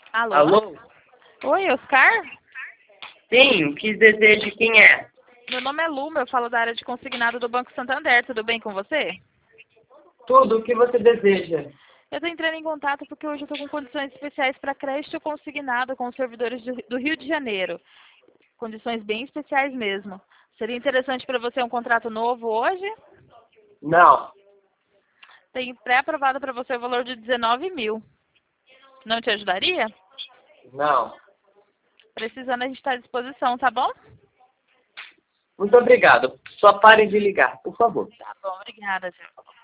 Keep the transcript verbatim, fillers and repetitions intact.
Alô? Alô? Oi, Oscar? Sim, que desejo quem é? Meu nome é Luma, eu falo da área de consignado do Banco Santander. Tudo bem com você? Tudo o que você deseja. Eu estou entrando em contato porque hoje eu estou com condições especiais para crédito consignado com os servidores do do Rio de Janeiro. Condições bem especiais mesmo. Seria interessante para você um contrato novo hoje? Não, Tem pré-aprovado para você o valor de dezenove mil. Não te ajudaria? não. Precisando, a gente está à disposição, tá bom? Muito obrigado. Só pare de ligar, por favor. Tá bom, obrigada, tchau.